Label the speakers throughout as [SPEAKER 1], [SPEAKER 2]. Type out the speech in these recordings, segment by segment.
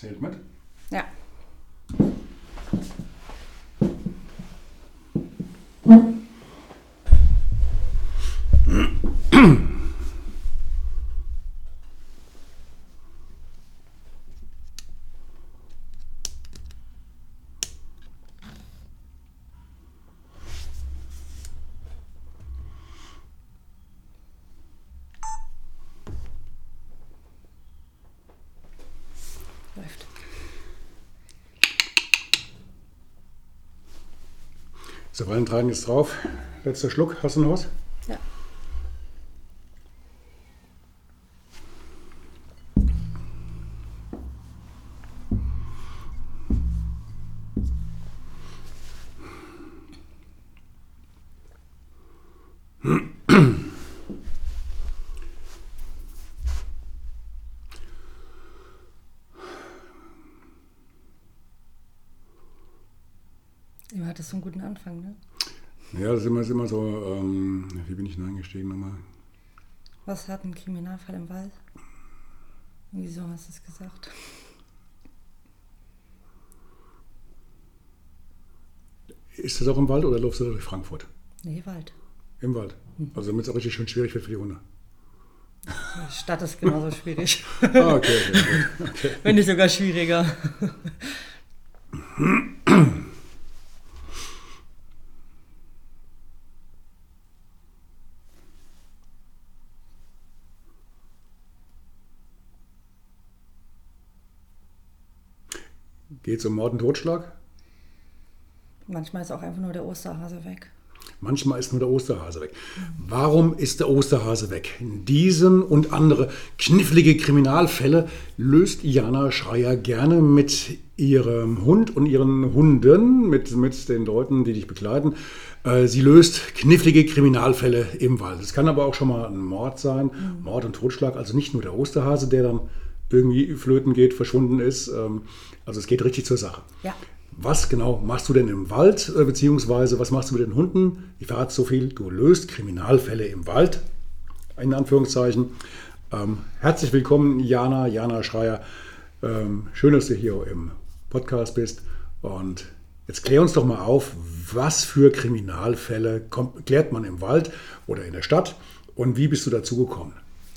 [SPEAKER 1] Zählt mit.
[SPEAKER 2] Ja. Läuft.
[SPEAKER 1] So, Valentin ist drauf. Letzter Schluck. Hast du noch was?
[SPEAKER 2] Ja. Du hattest so einen guten Anfang, ne?
[SPEAKER 1] Ja, das ist immer so. Wie bin ich denn eingestiegen nochmal?
[SPEAKER 2] Was hat ein Kriminalfall im Wald? Wieso hast du es gesagt?
[SPEAKER 1] Ist das auch im Wald oder läufst du durch Frankfurt?
[SPEAKER 2] Nee, Wald.
[SPEAKER 1] Im Wald. Also damit es auch richtig schön schwierig wird für die Hunde.
[SPEAKER 2] Die Stadt ist genauso schwierig.
[SPEAKER 1] Ah, okay, gut. Okay.
[SPEAKER 2] Wenn nicht sogar schwieriger.
[SPEAKER 1] Geht es um Mord und Totschlag?
[SPEAKER 2] Manchmal ist auch einfach nur der Osterhase weg.
[SPEAKER 1] Manchmal ist nur der Osterhase weg. Warum ist der Osterhase weg? Diesen und andere knifflige Kriminalfälle löst Jana Schreier gerne mit ihrem Hund und ihren Hunden, mit den Leuten, die dich begleiten. Sie löst knifflige Kriminalfälle im Wald. Es kann aber auch schon mal ein Mord sein, Mord und Totschlag. Also nicht nur der Osterhase, der dann irgendwie flöten geht, verschwunden ist. Also es geht richtig zur Sache.
[SPEAKER 2] Ja.
[SPEAKER 1] Was genau machst du denn im Wald, beziehungsweise was machst du mit den Hunden? Ich verrate so viel, du löst Kriminalfälle im Wald, in Anführungszeichen. Herzlich willkommen, Jana Schreier. Schön, dass du hier im Podcast bist. Und jetzt klär uns doch mal auf, was für Kriminalfälle klärt man im Wald oder in der Stadt und wie bist du dazu gekommen?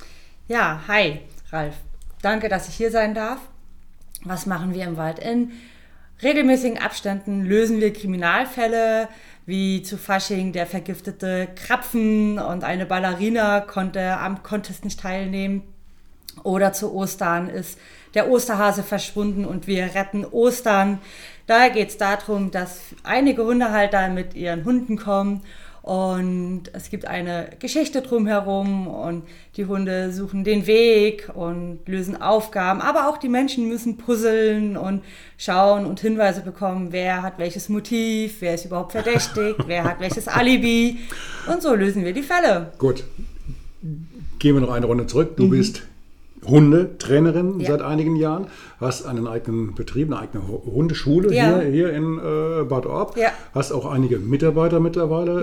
[SPEAKER 2] Ja, hi, Ralf. Danke, dass ich hier sein darf. Was machen wir im Wald? In regelmäßigen Abständen lösen wir Kriminalfälle, wie zu Fasching der vergiftete Krapfen und eine Ballerina konnte am Contest nicht teilnehmen. Oder zu Ostern ist der Osterhase verschwunden und wir retten Ostern. Da geht es darum, dass einige Hundehalter mit ihren Hunden kommen und es gibt eine Geschichte drumherum und die Hunde suchen den Weg und lösen Aufgaben. Aber auch die Menschen müssen puzzeln und schauen und Hinweise bekommen, wer hat welches Motiv, wer ist überhaupt verdächtig, wer hat welches Alibi. Und so lösen wir die Fälle.
[SPEAKER 1] Gut, gehen wir noch eine Runde zurück. Du bist Hundetrainerin seit einigen Jahren, hast einen eigenen Betrieb, eine eigene Hundeschule hier in Bad Orb, hast auch einige Mitarbeiter mittlerweile,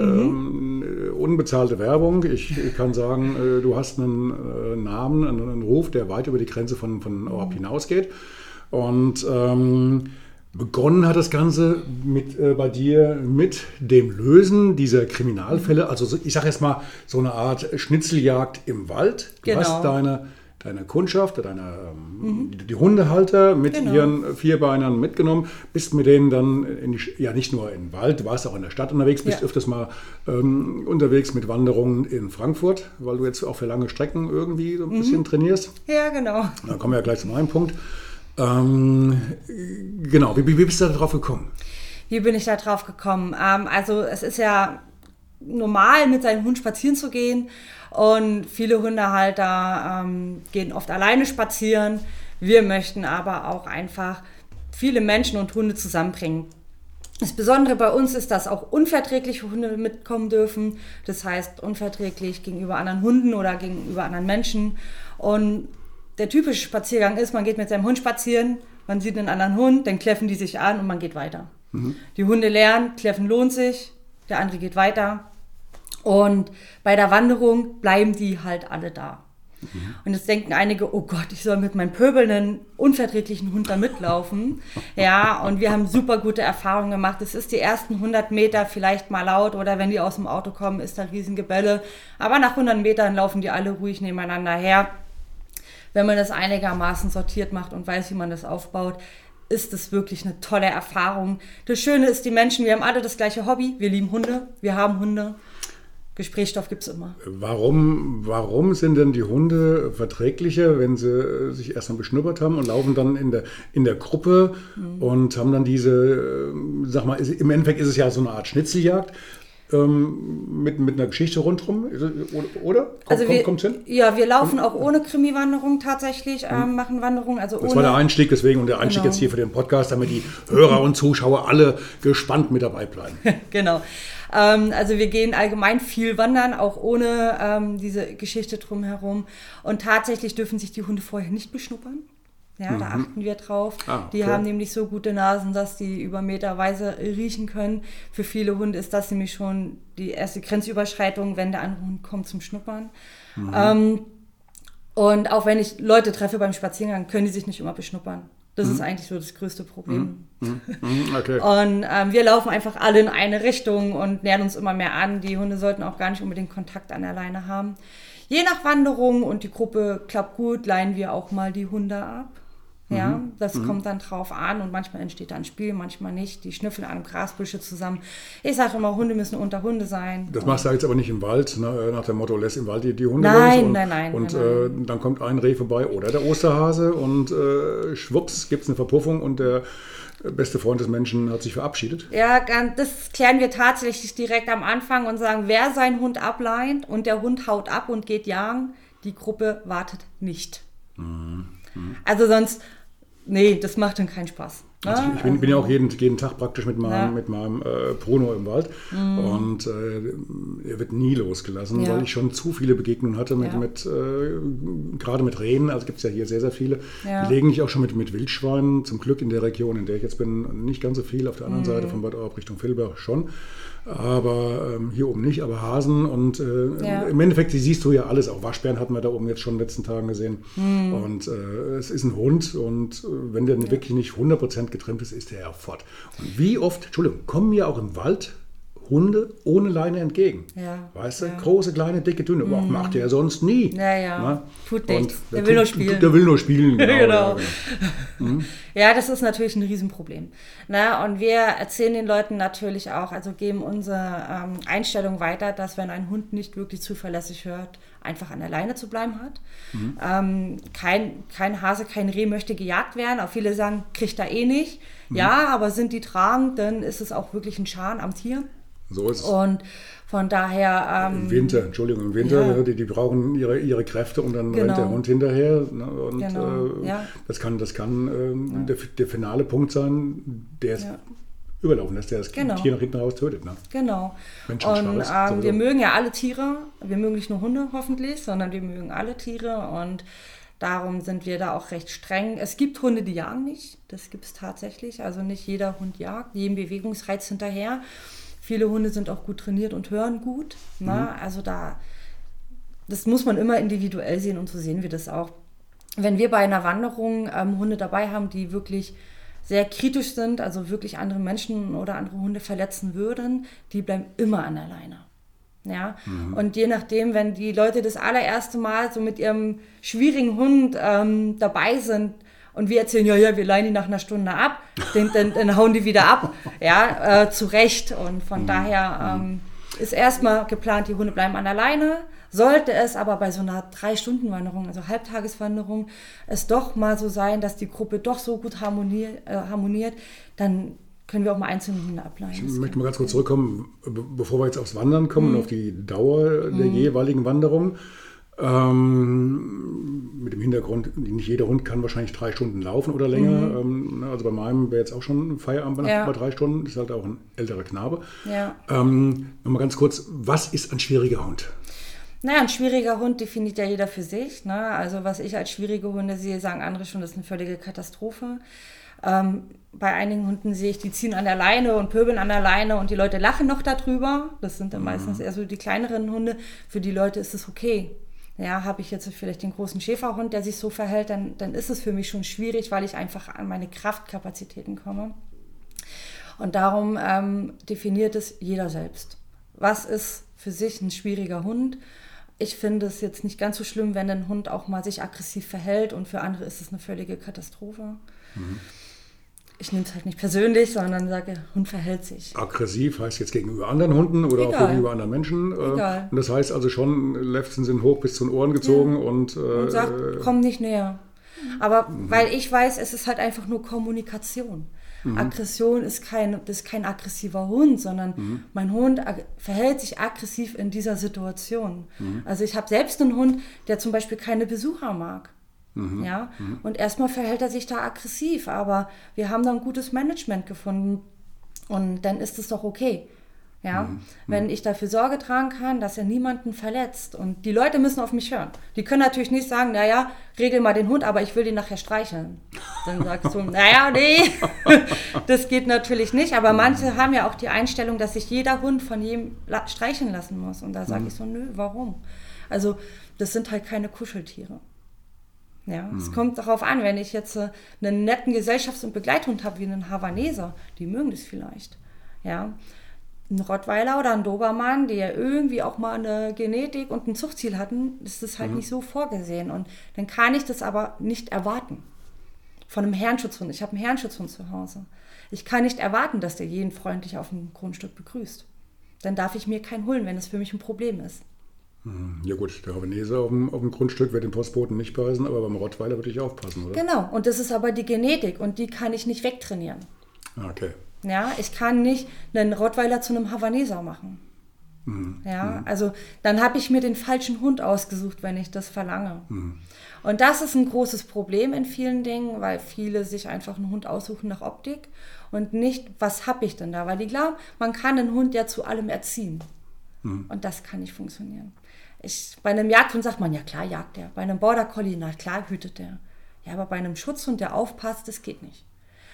[SPEAKER 1] unbezahlte Werbung. Ich kann sagen, du hast einen Namen, einen Ruf, der weit über die Grenze von Orb hinausgeht. Und begonnen hat das Ganze bei dir mit dem Lösen dieser Kriminalfälle, also ich sage jetzt mal so eine Art Schnitzeljagd im Wald. Du hast deine Kundschaft, die Hundehalter mit ihren Vierbeinern mitgenommen, bist mit denen dann nicht nur im Wald, du warst auch in der Stadt unterwegs, bist öfters mal unterwegs mit Wanderungen in Frankfurt, weil du jetzt auch für lange Strecken irgendwie so ein bisschen trainierst.
[SPEAKER 2] Ja, genau.
[SPEAKER 1] Dann kommen wir ja gleich zu meinem Punkt. Genau, wie bist du da drauf gekommen?
[SPEAKER 2] Wie bin ich da drauf gekommen? Also es ist ja normal, mit seinem Hund spazieren zu gehen. Und viele Hundehalter gehen oft alleine spazieren. Wir möchten aber auch einfach viele Menschen und Hunde zusammenbringen. Das Besondere bei uns ist, dass auch unverträgliche Hunde mitkommen dürfen. Das heißt, unverträglich gegenüber anderen Hunden oder gegenüber anderen Menschen. Und der typische Spaziergang ist, man geht mit seinem Hund spazieren, man sieht einen anderen Hund, dann kläffen die sich an und man geht weiter. Die Hunde lernen, kläffen lohnt sich, der andere geht weiter. Und bei der Wanderung bleiben die halt alle da. Und jetzt denken einige, oh Gott, ich soll mit meinem pöbelnden, unverträglichen Hund da mitlaufen. Ja, und wir haben super gute Erfahrungen gemacht. Es ist die ersten 100 Meter vielleicht mal laut oder wenn die aus dem Auto kommen, ist da Riesengebelle. Aber nach 100 Metern laufen die alle ruhig nebeneinander her. Wenn man das einigermaßen sortiert macht und weiß, wie man das aufbaut, ist das wirklich eine tolle Erfahrung. Das Schöne ist, die Menschen, wir haben alle das gleiche Hobby. Wir lieben Hunde, wir haben Hunde. Gesprächsstoff gibt es immer.
[SPEAKER 1] Warum sind denn die Hunde verträglicher, wenn sie sich erstmal beschnuppert haben und laufen dann in der Gruppe und haben dann diese, sag mal, im Endeffekt ist es ja so eine Art Schnitzeljagd mit einer Geschichte rundherum, oder? Kommt's hin?
[SPEAKER 2] Ja, wir laufen auch ohne Krimi-Wanderung tatsächlich, machen Wanderungen. Also
[SPEAKER 1] das war der Einstieg, deswegen und der Einstieg jetzt hier für den Podcast, damit die Hörer und Zuschauer alle gespannt mit dabei bleiben.
[SPEAKER 2] Genau. Also wir gehen allgemein viel wandern, auch ohne diese Geschichte drumherum. Und tatsächlich dürfen sich die Hunde vorher nicht beschnuppern. Ja, da achten wir drauf. Die haben nämlich so gute Nasen, dass die über meterweise riechen können. Für viele Hunde ist das nämlich schon die erste Grenzüberschreitung, wenn der andere Hund kommt zum Schnuppern. Und auch wenn ich Leute treffe beim Spaziergang, können die sich nicht immer beschnuppern. Das ist eigentlich so das größte Problem.
[SPEAKER 1] Okay.
[SPEAKER 2] Und wir laufen einfach alle in eine Richtung und nähern uns immer mehr an. Die Hunde sollten auch gar nicht unbedingt Kontakt an der Leine haben. Je nach Wanderung und die Gruppe klappt gut, leihen wir auch mal die Hunde ab. Ja, das kommt dann drauf an und manchmal entsteht da ein Spiel, manchmal nicht. Die schnüffeln an einem Grasbüsche zusammen. Ich sage immer, Hunde müssen unter Hunde sein.
[SPEAKER 1] Das machst du jetzt aber nicht im Wald, ne? Nach dem Motto, lässt im Wald die Hunde
[SPEAKER 2] los.
[SPEAKER 1] Nein. Und dann kommt ein Reh vorbei oder der Osterhase und schwupps, gibt es eine Verpuffung und der beste Freund des Menschen hat sich verabschiedet.
[SPEAKER 2] Ja, das klären wir tatsächlich direkt am Anfang und sagen, wer seinen Hund ableint und der Hund haut ab und geht jagen, die Gruppe wartet nicht. Also sonst, nee, das macht dann keinen Spaß. Ne?
[SPEAKER 1] Also ich bin ja auch jeden Tag praktisch mit meinem Bruno im Wald und er wird nie losgelassen, weil ich schon zu viele Begegnungen hatte gerade mit Rehen, also gibt es ja hier sehr, sehr viele. Gelegentlich auch schon mit Wildschweinen, zum Glück in der Region, in der ich jetzt bin, nicht ganz so viel, auf der anderen Seite von Bad Orb Richtung Vilbach schon. Aber hier oben nicht, aber Hasen und im Endeffekt, die siehst du ja alles, auch Waschbären hatten wir da oben jetzt schon in den letzten Tagen gesehen und es ist ein Hund und wenn der wirklich nicht 100% getrimmt ist, ist der ja fort. Und wie oft, kommen mir auch im Wald Hunde ohne Leine entgegen.
[SPEAKER 2] Ja.
[SPEAKER 1] Weißt du? Ja. Große, kleine, dicke, dünne. Macht der sonst nie.
[SPEAKER 2] Ja. Tut nichts.
[SPEAKER 1] Der will nur spielen. Der will nur spielen, genau.
[SPEAKER 2] Genau. Ja, das ist natürlich ein Riesenproblem. Und wir erzählen den Leuten natürlich auch, also geben unsere Einstellung weiter, dass wenn ein Hund nicht wirklich zuverlässig hört, einfach an der Leine zu bleiben hat. Kein Hase, kein Reh möchte gejagt werden. Auch viele sagen, kriegt er eh nicht. Ja, aber sind die tragend, dann ist es auch wirklich ein Schaden am Tier.
[SPEAKER 1] So ist es.
[SPEAKER 2] Und von daher...
[SPEAKER 1] im Winter, die brauchen ihre Kräfte und dann rennt der Hund hinterher. Ne? Und das kann der finale Punkt sein, der es überlaufen lässt, der das Tier nach hinten raus tötet. Ne?
[SPEAKER 2] Genau. Und wir mögen ja alle Tiere. Wir mögen nicht nur Hunde hoffentlich, sondern wir mögen alle Tiere und darum sind wir da auch recht streng. Es gibt Hunde, die jagen nicht. Das gibt es tatsächlich. Also nicht jeder Hund jagt, jedem Bewegungsreiz hinterher. Viele Hunde sind auch gut trainiert und hören gut. Also das muss man immer individuell sehen und so sehen wir das auch. Wenn wir bei einer Wanderung Hunde dabei haben, die wirklich sehr kritisch sind, also wirklich andere Menschen oder andere Hunde verletzen würden, die bleiben immer an der Leine. Ja? Und je nachdem, wenn die Leute das allererste Mal so mit ihrem schwierigen Hund dabei sind, und wir erzählen, wir leihen die nach einer Stunde ab, dann hauen die wieder ab, zu Recht. Und von daher ist erstmal geplant, die Hunde bleiben an der Leine. Sollte es aber bei so einer 3-Stunden-Wanderung, also Halbtageswanderung, es doch mal so sein, dass die Gruppe doch so gut harmoniert, dann können wir auch mal einzelne Hunde ableihen.
[SPEAKER 1] Ich möchte mal ganz kurz zurückkommen, bevor wir jetzt aufs Wandern kommen und auf die Dauer der jeweiligen Wanderung. Mit dem Hintergrund, nicht jeder Hund kann wahrscheinlich 3 Stunden laufen oder länger. Also bei meinem wäre jetzt auch schon Feierabend bei 3 Stunden. Ist halt auch ein älterer Knabe.
[SPEAKER 2] Ja.
[SPEAKER 1] Nochmal ganz kurz, was ist ein schwieriger Hund?
[SPEAKER 2] Naja, ein schwieriger Hund definiert ja jeder für sich. Ne? Also was ich als schwierige Hunde sehe, sagen andere schon, das ist eine völlige Katastrophe. Bei einigen Hunden sehe ich, die ziehen an der Leine und pöbeln an der Leine und die Leute lachen noch darüber. Das sind dann meistens eher so die kleineren Hunde. Für die Leute ist es okay. Ja, habe ich jetzt vielleicht den großen Schäferhund, der sich so verhält, dann ist es für mich schon schwierig, weil ich einfach an meine Kraftkapazitäten komme. Und darum definiert es jeder selbst. Was ist für sich ein schwieriger Hund? Ich finde es jetzt nicht ganz so schlimm, wenn ein Hund auch mal sich aggressiv verhält und für andere ist es eine völlige Katastrophe. Ich nehme es halt nicht persönlich, sondern sage, Hund verhält sich.
[SPEAKER 1] Aggressiv heißt jetzt gegenüber anderen Hunden oder auch gegenüber anderen Menschen.
[SPEAKER 2] Egal.
[SPEAKER 1] Und das heißt also schon, Lefzen sind hoch bis zu den Ohren gezogen und
[SPEAKER 2] sagt, komm nicht näher. Aber weil ich weiß, es ist halt einfach nur Kommunikation. Aggression ist kein aggressiver Hund, sondern mein Hund verhält sich aggressiv in dieser Situation. Also ich habe selbst einen Hund, der zum Beispiel keine Besucher mag. Ja? Und erstmal verhält er sich da aggressiv, aber wir haben da ein gutes Management gefunden und dann ist es doch okay. Ja, wenn ich dafür Sorge tragen kann, dass er niemanden verletzt. Und die Leute müssen auf mich hören. Die können natürlich nicht sagen, naja, regel mal den Hund, aber ich will den nachher streicheln. Dann sagst du, naja, nee, das geht natürlich nicht. Aber manche haben ja auch die Einstellung, dass sich jeder Hund von jedem streicheln lassen muss. Und da sage ich so, nö, warum? Also das sind halt keine Kuscheltiere. Ja, es kommt darauf an, wenn ich jetzt einen netten Gesellschafts- und Begleithund habe, wie einen Havaneser, die mögen das vielleicht. Ja, ein Rottweiler oder ein Dobermann, die ja irgendwie auch mal eine Genetik und ein Zuchtziel hatten, ist das halt nicht so vorgesehen. Und dann kann ich das aber nicht erwarten. Von einem Herrenschutzhund. Ich habe einen Herrenschutzhund zu Hause. Ich kann nicht erwarten, dass der jeden freundlich auf dem Grundstück begrüßt. Dann darf ich mir keinen holen, wenn es für mich ein Problem ist.
[SPEAKER 1] Ja gut, der Havaneser auf dem Grundstück wird den Postboten nicht beißen, aber beim Rottweiler würde ich aufpassen, oder?
[SPEAKER 2] Genau, und das ist aber die Genetik und die kann ich nicht wegtrainieren.
[SPEAKER 1] Okay.
[SPEAKER 2] Ja, ich kann nicht einen Rottweiler zu einem Havaneser machen. Ja, also dann habe ich mir den falschen Hund ausgesucht, wenn ich das verlange. Und das ist ein großes Problem in vielen Dingen, weil viele sich einfach einen Hund aussuchen nach Optik und nicht, was habe ich denn da? Weil die glauben, man kann einen Hund ja zu allem erziehen. Und das kann nicht funktionieren. Bei einem Jagdhund sagt man, ja klar jagt der. Bei einem Border Collie, na klar hütet der. Ja, aber bei einem Schutzhund, der aufpasst, das geht nicht.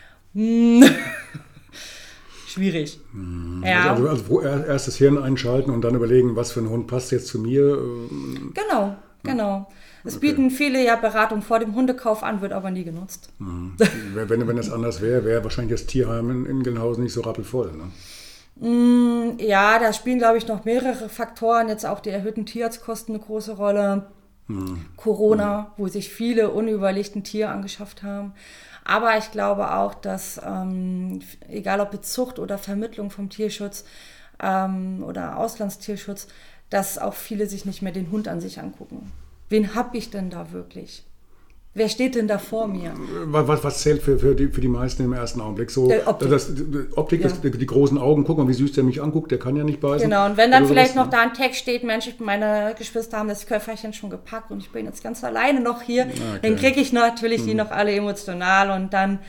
[SPEAKER 2] Schwierig. Ja.
[SPEAKER 1] Also erst das Hirn einschalten und dann überlegen, was für ein Hund passt jetzt zu mir.
[SPEAKER 2] Genau. Es bieten viele ja Beratung vor dem Hundekauf an, wird aber nie genutzt.
[SPEAKER 1] Wenn das anders wäre wahrscheinlich das Tierheim in Gelnhausen nicht so rappelvoll, ne?
[SPEAKER 2] Ja, da spielen, glaube ich, noch mehrere Faktoren. Jetzt auch die erhöhten Tierarztkosten eine große Rolle. Corona, wo sich viele unüberlegt ein Tier angeschafft haben. Aber ich glaube auch, dass, egal ob jetzt Zucht oder Vermittlung vom Tierschutz oder Auslandstierschutz, dass auch viele sich nicht mehr den Hund an sich angucken. Wen habe ich denn da wirklich? Wer steht denn da vor mir?
[SPEAKER 1] Was zählt für die meisten im ersten Augenblick? So, Optik, ja. Die großen Augen, guck mal, wie süß der mich anguckt, der kann ja nicht beißen.
[SPEAKER 2] Genau, und wenn dann vielleicht noch da ein Text steht, Mensch, meine Geschwister haben das Köfferchen schon gepackt und ich bin jetzt ganz alleine noch hier, dann kriege ich natürlich die noch alle emotional und dann,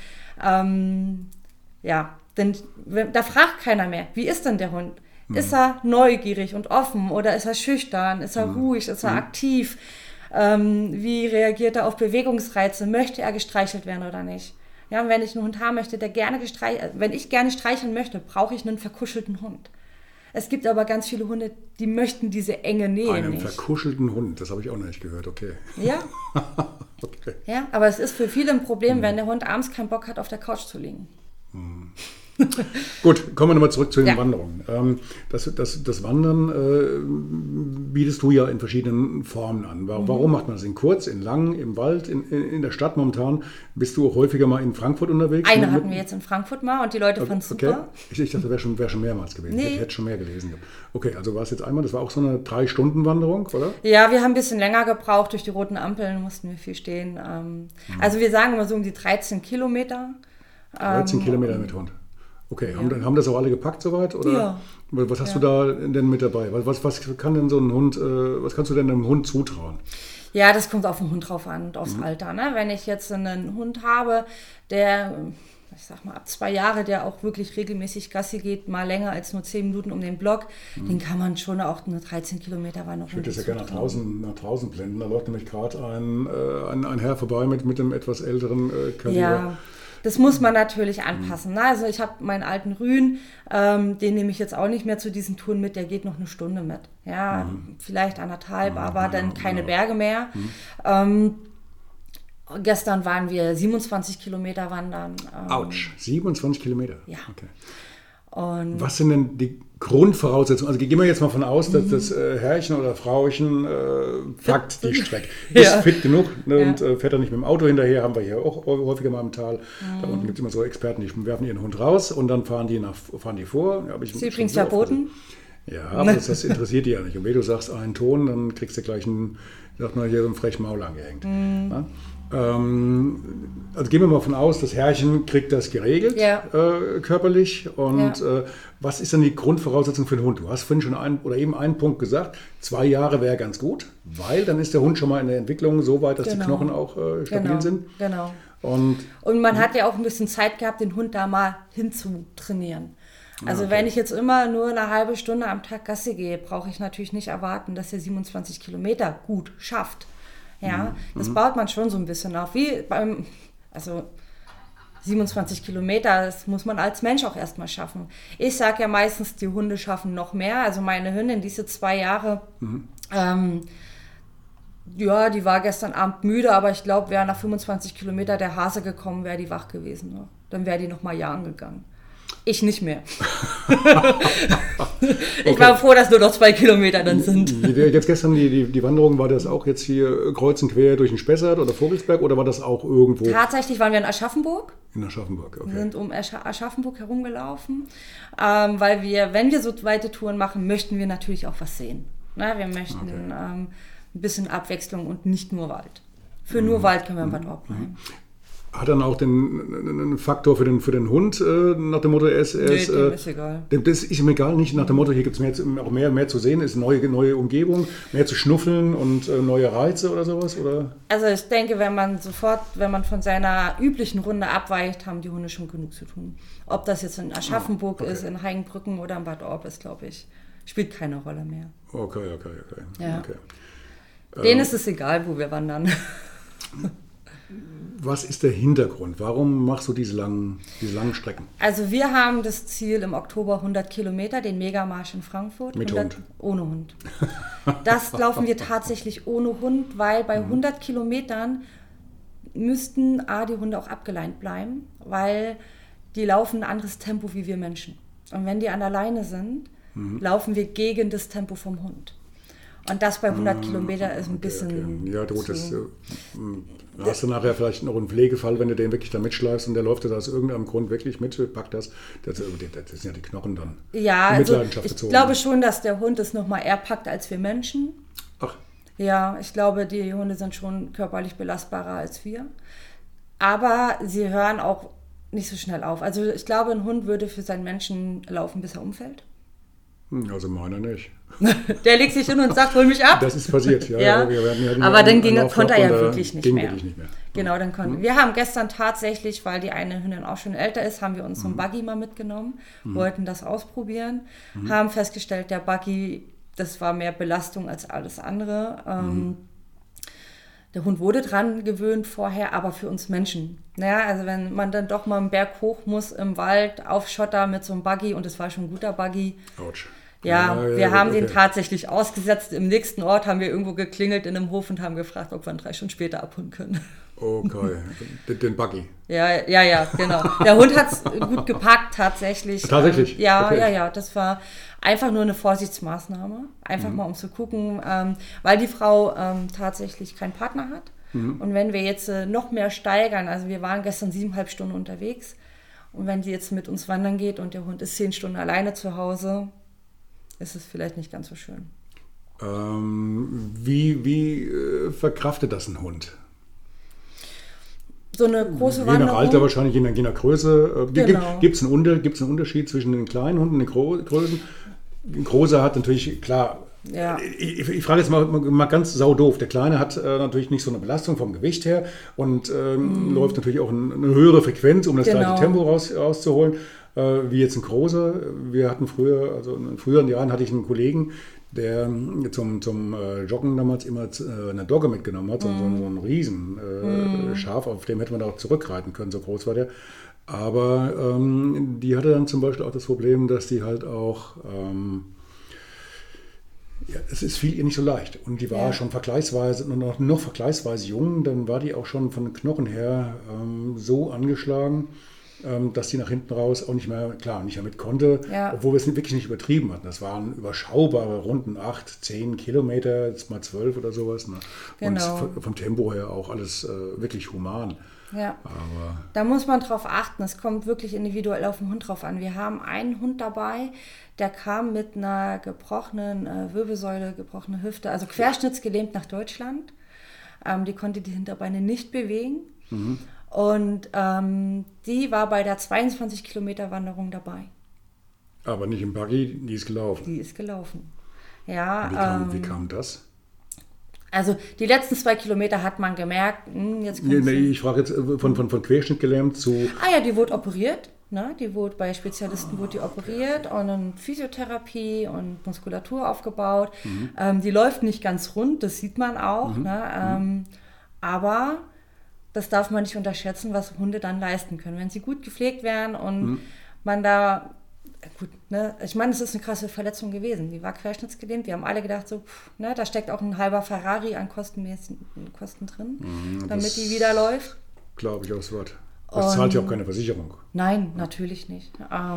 [SPEAKER 2] da fragt keiner mehr, wie ist denn der Hund? Ist er neugierig und offen oder ist er schüchtern? Ist er ruhig? Ist er aktiv? Wie reagiert er auf Bewegungsreize? Möchte er gestreichelt werden oder nicht? Ja, wenn ich einen Hund haben möchte, wenn ich gerne streicheln möchte, brauche ich einen verkuschelten Hund. Es gibt aber ganz viele Hunde, die möchten diese enge Nähe nicht.
[SPEAKER 1] Einen verkuschelten Hund, das habe ich auch noch nicht gehört, okay.
[SPEAKER 2] Ja.
[SPEAKER 1] Okay.
[SPEAKER 2] Ja, aber es ist für viele ein Problem, wenn der Hund abends keinen Bock hat, auf der Couch zu liegen.
[SPEAKER 1] Gut, kommen wir nochmal zurück zu den Wanderungen. Das Wandern bietest du ja in verschiedenen Formen an. Warum macht man das? In kurz, in lang, im Wald, in der Stadt momentan? Bist du auch häufiger mal in Frankfurt unterwegs?
[SPEAKER 2] Eine hatten wir jetzt in Frankfurt mal und die Leute fanden es super.
[SPEAKER 1] Ich dachte, wäre schon mehrmals gewesen.
[SPEAKER 2] Nee.
[SPEAKER 1] Ich hätte schon mehr gelesen. Okay, also war es jetzt einmal, das war auch so eine 3-Stunden-Wanderung, oder?
[SPEAKER 2] Ja, wir haben ein bisschen länger gebraucht. Durch die roten Ampeln mussten wir viel stehen. Also wir sagen immer so um die 13 Kilometer.
[SPEAKER 1] 13 Kilometer mit Hund. Okay, haben das auch alle gepackt soweit? Oder?
[SPEAKER 2] Ja.
[SPEAKER 1] Was hast du da denn mit dabei? Was kann denn so ein Hund, was kannst du denn einem Hund zutrauen?
[SPEAKER 2] Ja, das kommt auf den Hund drauf an und aufs Alter. Ne? Wenn ich jetzt einen Hund habe, der, ich sag mal, ab 2 Jahre, der auch wirklich regelmäßig Gassi geht, mal länger als nur 10 Minuten um den Block, den kann man schon auch eine 13 Kilometer Wanderung.
[SPEAKER 1] Ich würde das ja gerne nach draußen blenden. Da läuft nämlich gerade ein Herr vorbei mit einem etwas älteren Kaliber.
[SPEAKER 2] Ja. Das muss man natürlich anpassen. Ne? Also ich habe meinen alten Rühen, den nehme ich jetzt auch nicht mehr zu diesen Touren mit, der geht noch eine Stunde mit. Ja, vielleicht 1,5, aber dann keine Berge mehr. Gestern waren wir 27 Kilometer wandern.
[SPEAKER 1] Autsch, 27 Kilometer?
[SPEAKER 2] Ja.
[SPEAKER 1] Okay.
[SPEAKER 2] Und
[SPEAKER 1] was sind denn die Grundvoraussetzungen? Also gehen wir jetzt mal von aus, dass das Herrchen oder Frauchen packt die Strecke. Ist fit genug, ne, und fährt dann nicht mit dem Auto hinterher, haben wir hier auch häufiger mal im Tal. Da unten gibt es immer so Experten, die werfen ihren Hund raus und dann fahren die vor. Ja,
[SPEAKER 2] ist übrigens verboten.
[SPEAKER 1] Ja, aber das interessiert die ja nicht. Und wenn du sagst einen Ton, dann kriegst du gleich einen frechen Maul angehängt. Ja? Also gehen wir mal von aus, das Herrchen kriegt das geregelt, körperlich. Und was ist dann die Grundvoraussetzung für den Hund? Du hast vorhin schon eben einen Punkt gesagt, 2 Jahre wäre ganz gut, weil dann ist der Hund schon mal in der Entwicklung so weit, dass die Knochen auch stabil sind.
[SPEAKER 2] Genau.
[SPEAKER 1] Und
[SPEAKER 2] man hat ja auch ein bisschen Zeit gehabt, den Hund da mal hinzutrainieren. Also wenn ich jetzt immer nur eine halbe Stunde am Tag Gassi gehe, brauche ich natürlich nicht erwarten, dass er 27 Kilometer gut schafft. Ja, das baut man schon so ein bisschen auf. Also 27 Kilometer, das muss man als Mensch auch erstmal schaffen. Ich sage ja meistens, die Hunde schaffen noch mehr. Also meine Hündin, diese 2 Jahre, die war gestern Abend müde, aber ich glaube, wäre nach 25 Kilometer der Hase gekommen, wäre die wach gewesen. Ne? Dann wäre die noch mal jagen gegangen. Ich nicht mehr. Ich war froh, dass nur noch 2 Kilometer dann sind.
[SPEAKER 1] Jetzt gestern die Wanderung, war das auch jetzt hier kreuz und quer durch den Spessart oder Vogelsberg oder war das auch irgendwo?
[SPEAKER 2] Tatsächlich waren wir in Aschaffenburg.
[SPEAKER 1] In Aschaffenburg, okay.
[SPEAKER 2] Wir sind um Aschaffenburg herumgelaufen, weil wenn wir so weite Touren machen, möchten wir natürlich auch was sehen. Na, wir möchten ein bisschen Abwechslung und nicht nur Wald. Für nur Wald können wir in Bad Orb bleiben.
[SPEAKER 1] Hat dann auch einen Faktor für den Hund, nach dem Motto, dem ist egal. Das ist ihm egal, nicht nach dem Motto, hier gibt es mehr zu sehen, ist eine neue Umgebung, mehr zu schnuffeln und neue Reize oder sowas? Oder?
[SPEAKER 2] Also ich denke, wenn man von seiner üblichen Runde abweicht, haben die Hunde schon genug zu tun. Ob das jetzt in Aschaffenburg ist, in Hagenbrücken oder in Bad Orb ist, glaube ich, spielt keine Rolle mehr.
[SPEAKER 1] Okay.
[SPEAKER 2] Ja. Denen ist es egal, wo wir wandern.
[SPEAKER 1] Was ist der Hintergrund? Warum machst du diese langen Strecken?
[SPEAKER 2] Also wir haben das Ziel im Oktober 100 Kilometer, den Megamarsch in Frankfurt.
[SPEAKER 1] Mit Hund?
[SPEAKER 2] Ohne Hund. Das laufen wir tatsächlich ohne Hund, weil bei 100 Kilometern müssten die Hunde auch abgeleint bleiben, weil die laufen ein anderes Tempo wie wir Menschen. Und wenn die an der Leine sind, laufen wir gegen das Tempo vom Hund. Und das bei 100 Kilometer ist ein bisschen...
[SPEAKER 1] Ja, du, hast du nachher vielleicht noch einen Pflegefall, wenn du den wirklich da mitschleifst und der läuft da aus irgendeinem Grund wirklich mit, packt das sind ja die Knochen dann.
[SPEAKER 2] Ja, also ich glaube schon, dass der Hund es nochmal eher packt als wir Menschen.
[SPEAKER 1] Ach.
[SPEAKER 2] Ja, ich glaube, die Hunde sind schon körperlich belastbarer als wir. Aber sie hören auch nicht so schnell auf. Also ich glaube, ein Hund würde für seinen Menschen laufen, bis er umfällt.
[SPEAKER 1] Also meiner nicht.
[SPEAKER 2] Der legt sich hin und sagt, hol mich ab.
[SPEAKER 1] Das ist passiert, ja.
[SPEAKER 2] Aber dann konnte er ja wirklich nicht mehr.
[SPEAKER 1] Wirklich nicht mehr.
[SPEAKER 2] Genau, dann konnten. Wir haben gestern tatsächlich, weil die eine Hündin auch schon älter ist, haben wir uns so einen Buggy mal mitgenommen, wollten das ausprobieren, haben festgestellt, der Buggy, das war mehr Belastung als alles andere. Der Hund wurde dran gewöhnt vorher, aber für uns Menschen. Naja, also wenn man dann doch mal einen Berg hoch muss im Wald, auf Schotter mit so einem Buggy, und es war schon ein guter Buggy.
[SPEAKER 1] Autsch.
[SPEAKER 2] Ja, wir haben den tatsächlich ausgesetzt. Im nächsten Ort haben wir irgendwo geklingelt in einem Hof und haben gefragt, ob wir ihn 3 Stunden später abholen können.
[SPEAKER 1] Okay, den Buggy.
[SPEAKER 2] Ja, genau. Der Hund hat es gut gepackt, tatsächlich.
[SPEAKER 1] Tatsächlich?
[SPEAKER 2] Ja, das war einfach nur eine Vorsichtsmaßnahme. Einfach mal, um zu gucken, weil die Frau tatsächlich keinen Partner hat. Und wenn wir jetzt noch mehr steigern, also wir waren gestern 7,5 Stunden unterwegs, und wenn die jetzt mit uns wandern geht und der Hund ist 10 Stunden alleine zu Hause, ist es vielleicht nicht ganz so schön.
[SPEAKER 1] Wie verkraftet das ein Hund?
[SPEAKER 2] So eine große Wanderung.
[SPEAKER 1] Je nach Alter wahrscheinlich, je nach Größe.
[SPEAKER 2] Genau.
[SPEAKER 1] Gibt es einen Unterschied zwischen den kleinen Hunden und den Größen? Ein großer hat natürlich, klar, ich frage jetzt mal ganz saudoof. Der Kleine hat natürlich nicht so eine Belastung vom Gewicht her und läuft natürlich auch eine höhere Frequenz, um das gleiche Tempo rauszuholen, wie jetzt ein großer. Wir hatten früher, also in früheren Jahren hatte ich einen Kollegen, der zum Joggen damals immer eine Dogge mitgenommen hat, so ein riesen Schaf, auf dem hätte man auch zurückreiten können, so groß war der. Aber die hatte dann zum Beispiel auch das Problem, dass die halt auch, es fiel ihr nicht so leicht. Und die war schon vergleichsweise, noch vergleichsweise jung, dann war die auch schon von den Knochen her so angeschlagen, dass die nach hinten raus auch nicht mehr mit konnte, obwohl wir es wirklich nicht übertrieben hatten. Das waren überschaubare Runden, 8, 10 Kilometer, jetzt mal 12 oder sowas. Ne? Genau. Und vom Tempo her auch alles wirklich human.
[SPEAKER 2] Ja, aber da muss man drauf achten. Es kommt wirklich individuell auf den Hund drauf an. Wir haben einen Hund dabei, der kam mit einer gebrochenen Wirbelsäule, gebrochene Hüfte, also querschnittsgelähmt nach Deutschland. Die konnte die Hinterbeine nicht bewegen. Mhm. Und die war bei der 22 Kilometer Wanderung dabei.
[SPEAKER 1] Aber nicht im Buggy, die ist gelaufen.
[SPEAKER 2] Die ist gelaufen, ja.
[SPEAKER 1] Wie kam das?
[SPEAKER 2] Also die letzten 2 Kilometer hat man gemerkt, jetzt kommt
[SPEAKER 1] ich frage jetzt von Querschnitt gelähmt zu...
[SPEAKER 2] die wurde operiert. Ne? Die wurde bei Spezialisten operiert und dann Physiotherapie und Muskulatur aufgebaut. Mhm. Die läuft nicht ganz rund, das sieht man auch. Mhm. Ne? Aber das darf man nicht unterschätzen, was Hunde dann leisten können. Wenn sie gut gepflegt werden und man da... Gut, ne? Ich meine, es ist eine krasse Verletzung gewesen. Die war querschnittsgelähmt. Wir haben alle gedacht, da steckt auch ein halber Ferrari an Kosten drin, damit die wieder läuft.
[SPEAKER 1] Glaube ich aufs Wort. Das zahlt ja auch keine Versicherung.
[SPEAKER 2] Nein, natürlich nicht.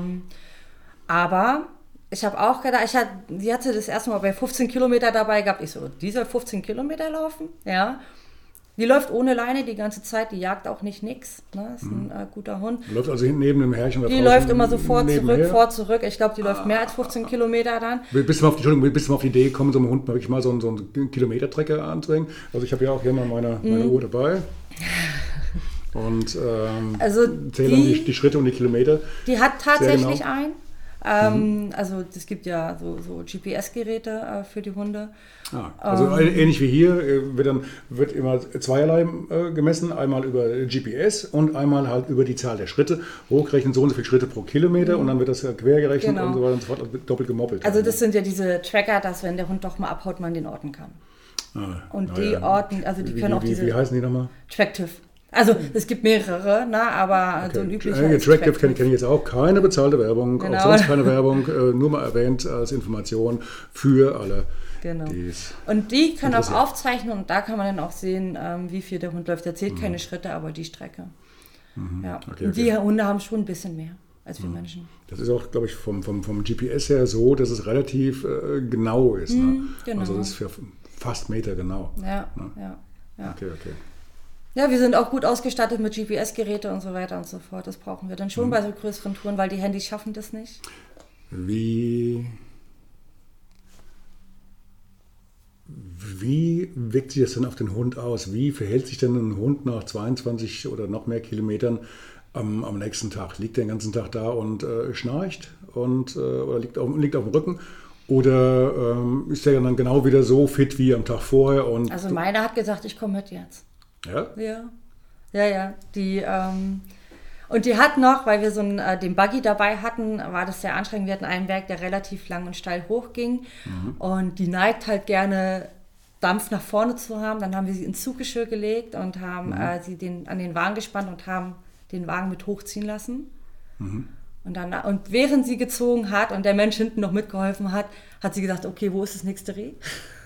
[SPEAKER 2] Aber ich habe auch gedacht, sie hatte das erste Mal bei 15 Kilometer dabei gehabt. Ich so, die soll 15 Kilometer laufen? Ja. Die läuft ohne Leine die ganze Zeit, die jagt auch nicht nix. Ne? Ist ein guter Hund.
[SPEAKER 1] Läuft also hinten neben dem Herrchen?
[SPEAKER 2] Die läuft immer so vor, zurück. Ich glaube, die läuft mehr als 15 Kilometer dann.
[SPEAKER 1] Bist du mal auf die Idee gekommen, so einem Hund wirklich mal so einen Kilometertrecker anzuhängen? Also ich habe ja auch hier mal meine Uhr dabei. Und zähle dann die Schritte und die Kilometer.
[SPEAKER 2] Die hat tatsächlich einen. Also es gibt ja so GPS-Geräte für die Hunde.
[SPEAKER 1] Also ähnlich wie hier wird immer zweierlei gemessen, einmal über GPS und einmal halt über die Zahl der Schritte. Hochrechnen so und so viele Schritte pro Kilometer und dann wird das quer gerechnet und so weiter und so fort, doppelt gemoppelt.
[SPEAKER 2] Also das sind ja diese Tracker, dass wenn der Hund doch mal abhaut, man den orten kann. Die orten, also die können auch diese...
[SPEAKER 1] Wie heißen die nochmal?
[SPEAKER 2] Tractive. Also es gibt mehrere, aber so ein üblicher ist
[SPEAKER 1] Tractive kenne ich jetzt auch. Keine bezahlte Werbung, auch sonst keine Werbung, nur mal erwähnt als Information für alle.
[SPEAKER 2] Genau. Und die können auch aufzeichnen und da kann man dann auch sehen, wie viel der Hund läuft. Der zählt keine Schritte, aber die Strecke. Ja. Okay. Und die Hunde haben schon ein bisschen mehr als wir Menschen.
[SPEAKER 1] Das ist auch, glaube ich, vom GPS her so, dass es relativ genau ist. Ne?
[SPEAKER 2] Genau.
[SPEAKER 1] Also das ist für fast Meter genau.
[SPEAKER 2] Ja.
[SPEAKER 1] Okay.
[SPEAKER 2] Ja, wir sind auch gut ausgestattet mit GPS-Geräte und so weiter und so fort. Das brauchen wir dann schon bei so größeren Touren, weil die Handys schaffen das nicht.
[SPEAKER 1] Wie wirkt sich das denn auf den Hund aus? Wie verhält sich denn ein Hund nach 22 oder noch mehr Kilometern am nächsten Tag? Liegt der den ganzen Tag da und schnarcht oder liegt auf dem Rücken? Oder ist der dann genau wieder so fit wie am Tag vorher?
[SPEAKER 2] Also meiner hat gesagt, ich komme mit jetzt.
[SPEAKER 1] Ja?
[SPEAKER 2] Ja. Und die hat noch, weil wir den Buggy dabei hatten, war das sehr anstrengend. Wir hatten einen Berg, der relativ lang und steil hochging. Und die neigt halt gerne, Dampf nach vorne zu haben. Dann haben wir sie ins Zuggeschirr gelegt und haben sie an den Wagen gespannt und haben den Wagen mit hochziehen lassen. Und während sie gezogen hat und der Mensch hinten noch mitgeholfen hat, hat sie gesagt, okay, wo ist das nächste Reh?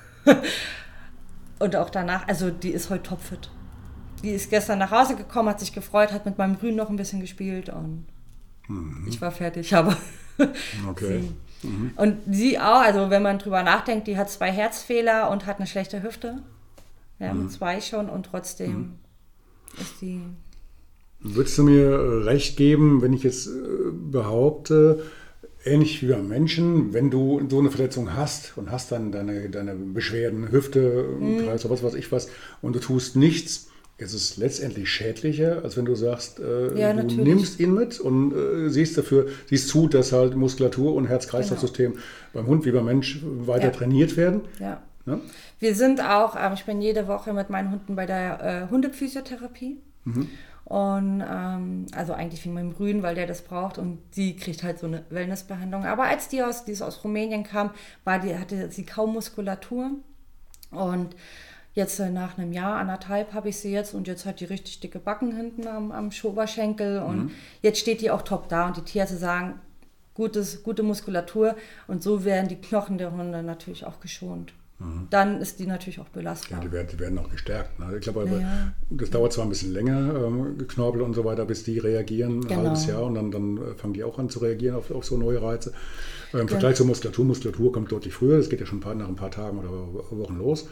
[SPEAKER 2] Und auch danach, also die ist heute topfit. Die ist gestern nach Hause gekommen, hat sich gefreut, hat mit meinem Grün noch ein bisschen gespielt und ich war fertig, aber
[SPEAKER 1] okay.
[SPEAKER 2] Und sie auch, also wenn man drüber nachdenkt, die hat 2 Herzfehler und hat eine schlechte Hüfte. Ja, mit 2 schon und trotzdem ist die...
[SPEAKER 1] Würdest du mir recht geben, wenn ich jetzt behaupte, ähnlich wie beim Menschen, wenn du so eine Verletzung hast und hast dann deine Beschwerden, Hüfte, Kreis, was weiß ich was, und du tust nichts, ist es letztendlich schädlicher, als wenn du sagst, du nimmst ihn mit und siehst zu, dass halt Muskulatur und Herz-Kreislauf-System beim Hund wie beim Mensch weiter trainiert werden.
[SPEAKER 2] Ja. Ne? Wir sind auch, ich bin jede Woche mit meinen Hunden bei der Hundephysiotherapie. Und also eigentlich wegen meinem Rüden, weil der das braucht und sie kriegt halt so eine Wellnessbehandlung. Aber als die aus Rumänien kam, hatte sie kaum Muskulatur und jetzt nach einem Jahr, 1,5 habe ich sie jetzt und jetzt hat die richtig dicke Backen hinten am Oberschenkel und jetzt steht die auch top da und die Tierärzte sagen, gute Muskulatur und so werden die Knochen der Hunde natürlich auch geschont. Dann ist die natürlich auch belastbar.
[SPEAKER 1] Ja, die werden auch gestärkt. Ne? Ich glaube, das dauert zwar ein bisschen länger, Knorpel und so weiter, bis die reagieren, ein halbes Jahr und dann fangen die auch an zu reagieren auf so neue Reize. Im Vergleich zur Muskulatur kommt deutlich früher, das geht ja schon nach ein paar Tagen oder Wochen los.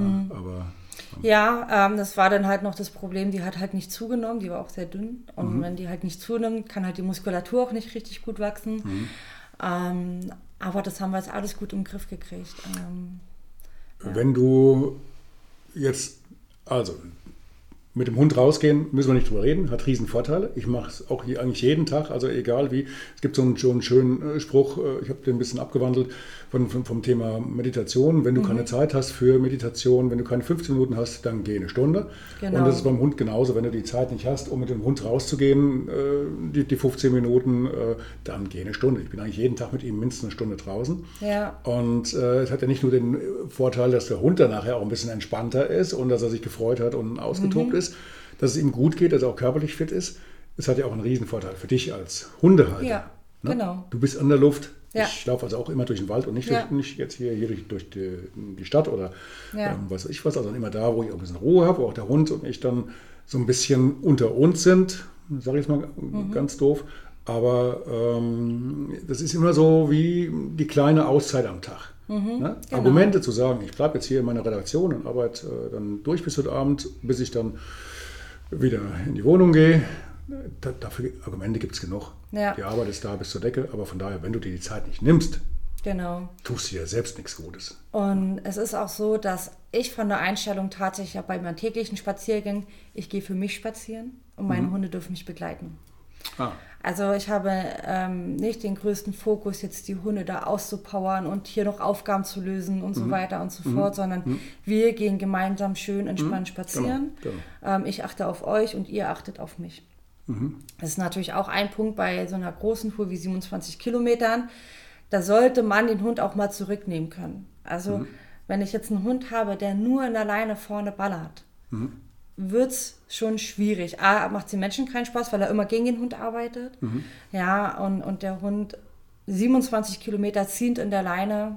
[SPEAKER 2] Das war dann halt noch das Problem, die hat halt nicht zugenommen, die war auch sehr dünn und wenn die halt nicht zunimmt, kann halt die Muskulatur auch nicht richtig gut wachsen. Aber das haben wir jetzt alles gut im Griff gekriegt.
[SPEAKER 1] Wenn du jetzt, also mit dem Hund rausgehen, müssen wir nicht drüber reden, hat riesen Vorteile. Ich mache es auch hier eigentlich jeden Tag, also egal wie. Es gibt so einen schönen Spruch, ich habe den ein bisschen abgewandelt vom Thema Meditation. Wenn du keine Zeit hast für Meditation, wenn du keine 15 Minuten hast, dann geh eine Stunde. Genau. Und das ist beim Hund genauso. Wenn du die Zeit nicht hast, um mit dem Hund rauszugehen, die 15 Minuten, dann geh eine Stunde. Ich bin eigentlich jeden Tag mit ihm mindestens eine Stunde draußen.
[SPEAKER 2] Ja.
[SPEAKER 1] Und es hat ja nicht nur den Vorteil, dass der Hund dann nachher auch ein bisschen entspannter ist und dass er sich gefreut hat und ausgetobt ist, dass es ihm gut geht, dass er auch körperlich fit ist. Es hat ja auch einen Riesenvorteil für dich als Hundehalter.
[SPEAKER 2] Ja, genau.
[SPEAKER 1] Du bist an der Luft.
[SPEAKER 2] Ja.
[SPEAKER 1] Ich laufe also auch immer durch den Wald und nicht jetzt hier durch die Stadt oder was weiß ich was, sondern immer da, wo ich auch ein bisschen Ruhe habe, wo auch der Hund und ich dann so ein bisschen unter uns sind, sage ich jetzt mal ganz doof. Aber das ist immer so wie die kleine Auszeit am Tag. Ne? Genau. Argumente zu sagen, ich bleibe jetzt hier in meiner Redaktion und arbeite dann durch bis heute Abend, bis ich dann wieder in die Wohnung gehe. Dafür Argumente gibt es genug. Ja. Die Arbeit ist da bis zur Decke, aber von daher, wenn du dir die Zeit nicht nimmst, tust du dir selbst nichts Gutes.
[SPEAKER 2] Und es ist auch so, dass ich von der Einstellung tatsächlich bei meinen täglichen Spaziergängen, ich gehe für mich spazieren und meine Hunde dürfen mich begleiten. Also ich habe nicht den größten Fokus, jetzt die Hunde da auszupowern und hier noch Aufgaben zu lösen und so weiter und so fort, sondern wir gehen gemeinsam schön entspannt spazieren. Genau. Ich achte auf euch und ihr achtet auf mich. Das ist natürlich auch ein Punkt bei so einer großen Tour wie 27 Kilometern. Da sollte man den Hund auch mal zurücknehmen können. Also wenn ich jetzt einen Hund habe, der nur in der Leine vorne ballert, wird es schon schwierig. A, macht es den Menschen keinen Spaß, weil er immer gegen den Hund arbeitet. Ja, und der Hund 27 Kilometer ziehend in der Leine.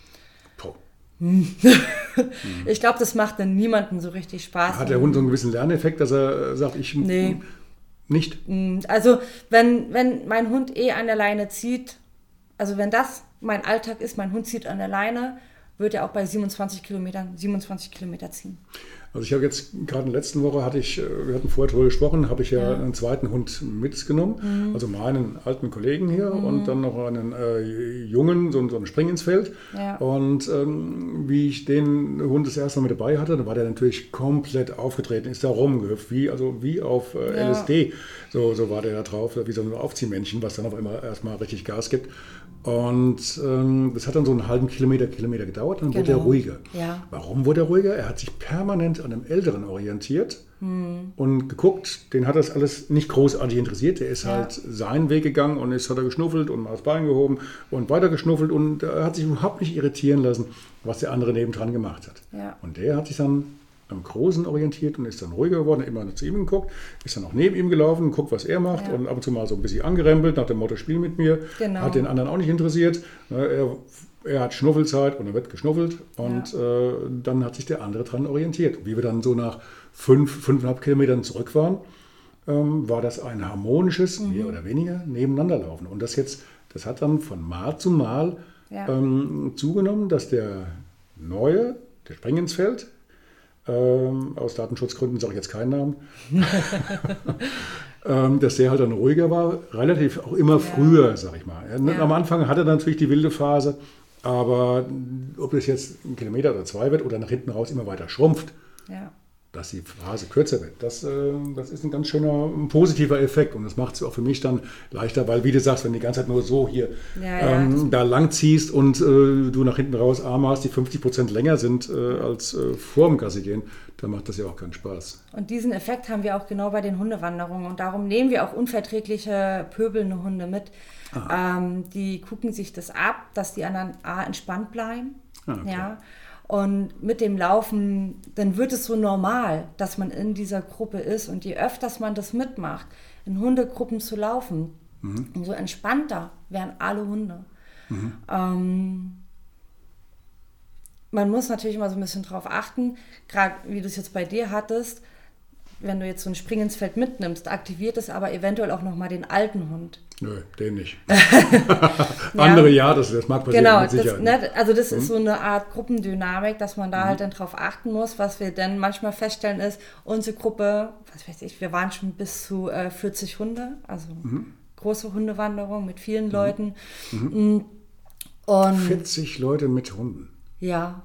[SPEAKER 2] Ich glaube, das macht dann niemandem so richtig Spaß.
[SPEAKER 1] Hat der Hund so einen gewissen Lerneffekt, dass er sagt, ich...
[SPEAKER 2] Nee.
[SPEAKER 1] Nicht?
[SPEAKER 2] Also wenn mein Hund an der Leine zieht, also wenn das mein Alltag ist, mein Hund zieht an der Leine, wird er auch bei 27 Kilometer ziehen. Also
[SPEAKER 1] ich habe jetzt, gerade in der letzten Woche wir hatten vorher darüber gesprochen, habe ich einen zweiten Hund mitgenommen, also meinen alten Kollegen hier und dann noch einen jungen, so ein Spring ins Feld. Ja. Und wie ich den Hund das erste Mal mit dabei hatte, dann war der natürlich komplett aufgetreten, ist da rumgehüpft, wie auf LSD. So war der da drauf, wie so ein Aufziehmännchen, was dann auf einmal erstmal richtig Gas gibt. Und das hat dann so einen halben Kilometer gedauert, dann wurde er ruhiger. Ja. Warum wurde er ruhiger? Er hat sich permanent an einem Älteren orientiert und geguckt, den hat das alles nicht großartig interessiert. Der ist halt seinen Weg gegangen und hat er geschnuffelt und mal das Bein gehoben und weiter geschnuffelt und er hat sich überhaupt nicht irritieren lassen, was der andere nebendran gemacht hat. Ja. Und der hat sich dann am Großen orientiert und ist dann ruhiger geworden, immer zu ihm geguckt, ist dann auch neben ihm gelaufen, guckt, was er macht und ab und zu mal so ein bisschen angerempelt nach dem Motto, spiel mit mir. Genau. Hat den anderen auch nicht interessiert. Er hat Schnuffelzeit und er wird geschnuffelt und dann hat sich der andere dran orientiert. Wie wir dann so nach 5,5 Kilometern zurück waren, war das ein harmonisches, mehr oder weniger, Nebeneinanderlaufen. Und das hat dann von Mal zu Mal zugenommen, dass der Neue, der Spring ins Feld, aus Datenschutzgründen sage ich jetzt keinen Namen, dass der halt dann ruhiger war, relativ auch immer früher, sag ich mal. Am Anfang hatte er natürlich die wilde Phase, aber ob das jetzt 1 Kilometer oder 2 wird oder nach hinten raus immer weiter schrumpft, dass die Phase kürzer wird. Das ist ein ganz schöner, positiver Effekt und das macht es auch für mich dann leichter, weil wie du sagst, wenn du die ganze Zeit nur so hier da lang ziehst und du nach hinten raus Arme hast, die 50% länger sind als vor dem Gassi gehen, dann macht das ja auch keinen Spaß.
[SPEAKER 2] Und diesen Effekt haben wir auch genau bei den Hundewanderungen und darum nehmen wir auch unverträgliche, pöbelnde Hunde mit. Die gucken sich das ab, dass die anderen entspannt bleiben. Okay. Ja. Und mit dem Laufen, dann wird es so normal, dass man in dieser Gruppe ist. Und je öfters man das mitmacht, in Hundegruppen zu laufen, umso entspannter werden alle Hunde. Man muss natürlich immer so ein bisschen drauf achten, gerade wie du es jetzt bei dir hattest, wenn du jetzt so ein Spring ins Feld mitnimmst, aktiviert es aber eventuell auch nochmal den alten Hund.
[SPEAKER 1] Nö, den nicht. Andere das mag passieren mit Sicherheit.
[SPEAKER 2] Also das ist so eine Art Gruppendynamik, dass man da halt dann drauf achten muss. Was wir dann manchmal feststellen ist, unsere Gruppe, was weiß ich, wir waren schon bis zu 40 Hunde, also große Hundewanderung mit vielen Leuten. Und
[SPEAKER 1] 40 Leute mit Hunden?
[SPEAKER 2] Ja.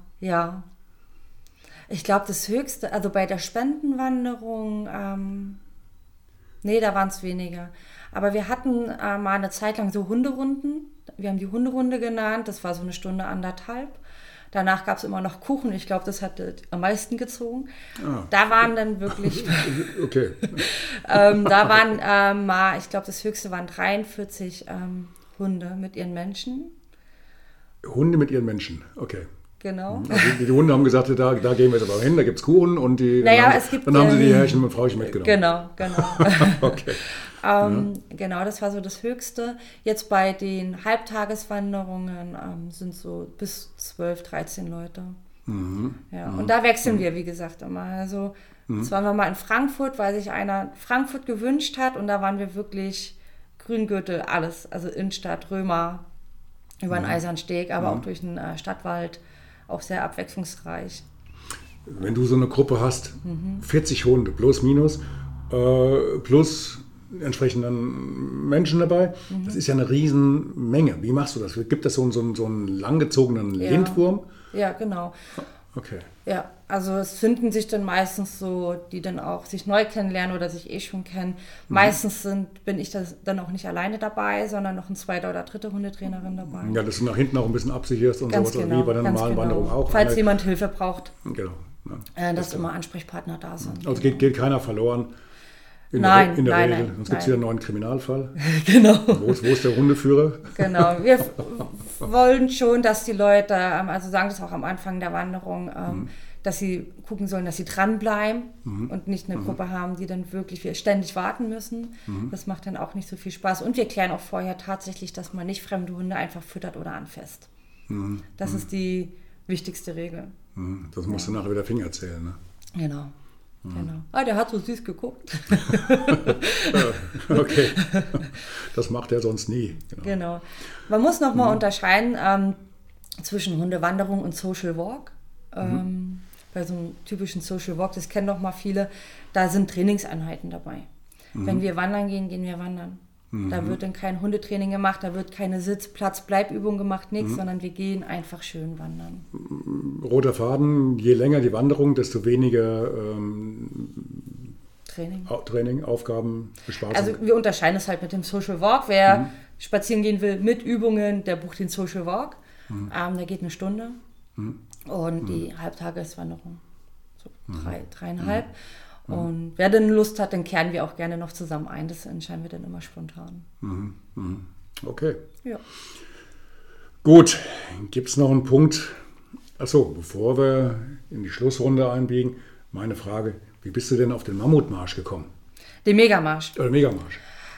[SPEAKER 2] Ich glaube, das Höchste, also bei der Spendenwanderung, da waren es weniger. Aber wir hatten mal eine Zeit lang so Hunderunden. Wir haben die Hunderunde genannt. Das war so 1 Stunde, 1,5. Danach gab es immer noch Kuchen. Ich glaube, das hat am meisten gezogen. Da waren dann wirklich...
[SPEAKER 1] Okay.
[SPEAKER 2] Da waren mal, ich glaube, das Höchste waren 43 Hunde mit ihren Menschen.
[SPEAKER 1] Hunde mit ihren Menschen, okay.
[SPEAKER 2] Genau.
[SPEAKER 1] Also die Hunde haben gesagt, da gehen wir jetzt aber hin, da gibt es Kuchen und dann haben sie die Herrchen und Frauchen mitgenommen.
[SPEAKER 2] Genau.
[SPEAKER 1] Okay.
[SPEAKER 2] Genau, das war so das Höchste. Jetzt bei den Halbtageswanderungen sind so bis 12, 13 Leute. Und da wechseln wir, wie gesagt, immer. Also jetzt waren wir mal in Frankfurt, weil sich einer Frankfurt gewünscht hat und da waren wir wirklich Grüngürtel, alles. Also Innenstadt, Römer, über den Eisernsteg, aber auch durch den Stadtwald. Auch sehr abwechslungsreich.
[SPEAKER 1] Wenn du so eine Gruppe hast, 40 Hunde plus minus, plus entsprechenden Menschen dabei, das ist ja eine Riesenmenge. Wie machst du das? Gibt es so einen langgezogenen Lindwurm?
[SPEAKER 2] Ja, genau.
[SPEAKER 1] Okay.
[SPEAKER 2] Ja, also es finden sich dann meistens so, die dann auch sich neu kennenlernen oder sich schon kennen. Meistens bin ich dann auch nicht alleine dabei, sondern noch eine 2. oder 3. Hundetrainerin dabei.
[SPEAKER 1] Ja, dass du nach hinten auch ein bisschen absicherst und
[SPEAKER 2] ganz
[SPEAKER 1] sowas,
[SPEAKER 2] genau,
[SPEAKER 1] wie bei der normalen Wanderung auch.
[SPEAKER 2] Falls jemand Hilfe braucht,
[SPEAKER 1] genau,
[SPEAKER 2] dass immer Ansprechpartner da sind.
[SPEAKER 1] Also geht keiner verloren. In der Regel. Sonst gibt es wieder einen neuen Kriminalfall.
[SPEAKER 2] Genau.
[SPEAKER 1] Wo ist der Hundeführer?
[SPEAKER 2] Genau. Wir wollen schon, dass die Leute, also sagen das auch am Anfang der Wanderung, dass sie gucken sollen, dass sie dranbleiben und nicht eine Gruppe haben, die dann wirklich ständig warten müssen. Das macht dann auch nicht so viel Spaß. Und wir klären auch vorher tatsächlich, dass man nicht fremde Hunde einfach füttert oder anfasst. Das ist die wichtigste Regel.
[SPEAKER 1] Das musst du nachher wieder Finger zählen, ne?
[SPEAKER 2] Genau. Der hat so süß geguckt.
[SPEAKER 1] Okay. Das macht er sonst nie.
[SPEAKER 2] Genau. Man muss nochmal unterscheiden zwischen Hundewanderung und Social Walk. Bei so einem typischen Social Walk, das kennen doch mal viele, da sind Trainingseinheiten dabei. Wenn wir wandern gehen, gehen wir wandern. Da wird dann kein Hundetraining gemacht, da wird keine Sitz-Platz-Bleibübung gemacht, nichts, sondern wir gehen einfach schön wandern.
[SPEAKER 1] Roter Faden, je länger die Wanderung, desto weniger Training, Aufgaben, Bespaßung.
[SPEAKER 2] Also wir unterscheiden es halt mit dem Social Walk. Wer spazieren gehen will mit Übungen, der bucht den Social Walk. Der geht 1 Stunde. Und die Halbtageswanderung, so 3,5. Und wer denn Lust hat, dann kehren wir auch gerne noch zusammen ein. Das entscheiden wir dann immer spontan.
[SPEAKER 1] Okay.
[SPEAKER 2] Ja.
[SPEAKER 1] Gut, gibt es noch einen Punkt? Achso, bevor wir in die Schlussrunde einbiegen, meine Frage, wie bist du denn auf den Mammutmarsch gekommen?
[SPEAKER 2] Den Megamarsch.
[SPEAKER 1] Megamarsch.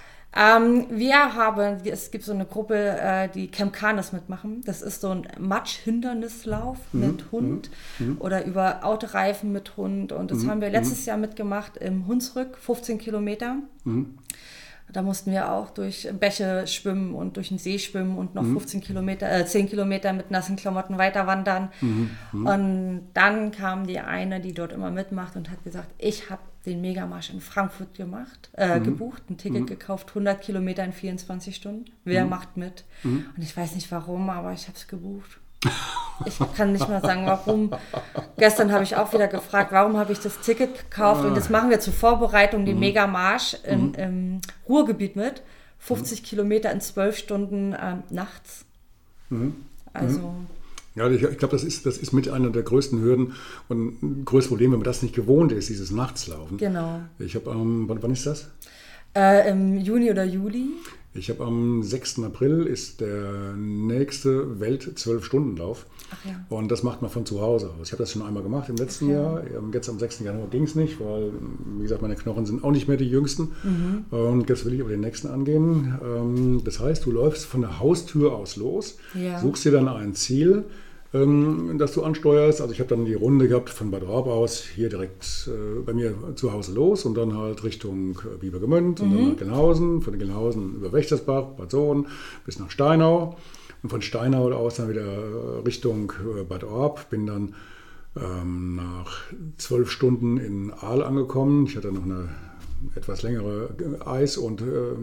[SPEAKER 2] Es gibt so eine Gruppe, die Camp Canis mitmachen. Das ist so ein Matsch-Hindernislauf mit Hund oder über Autoreifen mit Hund. Und das haben wir letztes Jahr mitgemacht im Hunsrück, 15 Kilometer. Da mussten wir auch durch Bäche schwimmen und durch den See schwimmen und noch 10 Kilometer mit nassen Klamotten weiter wandern. Und dann kam die eine, die dort immer mitmacht und hat gesagt, ich habe den Megamarsch in Frankfurt gebucht, ein Ticket gekauft, 100 Kilometer in 24 Stunden. Wer macht mit? Und ich weiß nicht warum, aber ich habe es gebucht. Ich kann nicht mal sagen, warum. Gestern habe ich auch wieder gefragt, warum habe ich das Ticket gekauft? Und das machen wir zur Vorbereitung, den Megamarsch im Ruhrgebiet mit. 50 Kilometer in 12 Stunden nachts. Also...
[SPEAKER 1] Ja, ich glaube, das ist mit einer der größten Hürden und ein größtes Problem, wenn man das nicht gewohnt ist, dieses Nachtslaufen.
[SPEAKER 2] Genau.
[SPEAKER 1] Ich habe wann ist das?
[SPEAKER 2] Im Juni oder Juli.
[SPEAKER 1] Ich habe am 6. April ist der nächste Welt-12-Stunden-Lauf.
[SPEAKER 2] Ach ja.
[SPEAKER 1] Und das macht man von zu Hause aus. Ich habe das schon einmal gemacht im letzten Jahr. Jetzt am 6. Januar ging es nicht, weil, wie gesagt, meine Knochen sind auch nicht mehr die jüngsten. Und jetzt will ich aber den nächsten angehen. Das heißt, du läufst von der Haustür aus los, suchst dir dann ein Ziel, das du ansteuerst. Also ich habe dann die Runde gehabt von Bad Orb aus, hier direkt bei mir zu Hause los und dann halt Richtung Biebergemünd und dann nach Gelnhausen, von Gelnhausen über Wächtersbach, Bad Sohn bis nach Steinau und von Steinau aus dann wieder Richtung Bad Orb. Bin dann nach 12 Stunden in Aal angekommen. Ich hatte noch eine etwas längere Eis- und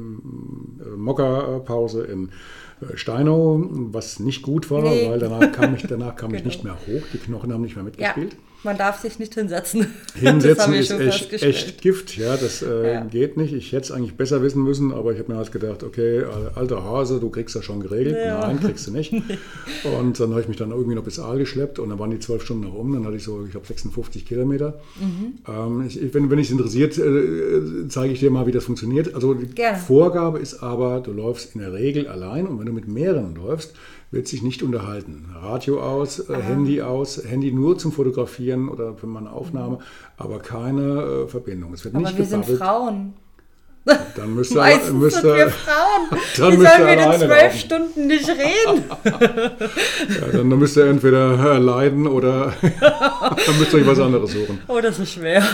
[SPEAKER 1] Mokka-Pause in Steinau, was nicht gut war, weil danach kam ich nicht mehr hoch. Die Knochen haben nicht mehr mitgespielt.
[SPEAKER 2] Ja, man darf sich nicht hinsetzen.
[SPEAKER 1] Hinsetzen ist echt Gift, ja, das geht nicht. Ich hätte es eigentlich besser wissen müssen, aber ich habe mir halt gedacht, okay, alter Hase, du kriegst das schon geregelt. Ja. Nein, kriegst du nicht. Und dann habe ich mich dann irgendwie noch bis Aal geschleppt und dann waren die 12 Stunden noch um. Dann hatte ich so, ich glaube, 56 Kilometer. Wenn dich interessiert, zeige ich dir mal, wie das funktioniert. Also die Vorgabe ist aber, du läufst in der Regel allein und wenn du mit mehreren läufst, wird sich nicht unterhalten. Radio aus, Handy nur zum Fotografieren oder für meine Aufnahme, aber keine Verbindung. Es wird nicht
[SPEAKER 2] gebabbelt. Aber wir sind Frauen.
[SPEAKER 1] Dann müsste
[SPEAKER 2] Meistens sind wir Frauen.
[SPEAKER 1] Dann
[SPEAKER 2] wie sollen wir in 12 Stunden nicht reden?
[SPEAKER 1] Dann müsst ihr entweder leiden oder dann müsst ihr euch was anderes suchen.
[SPEAKER 2] Oh, das ist schwer.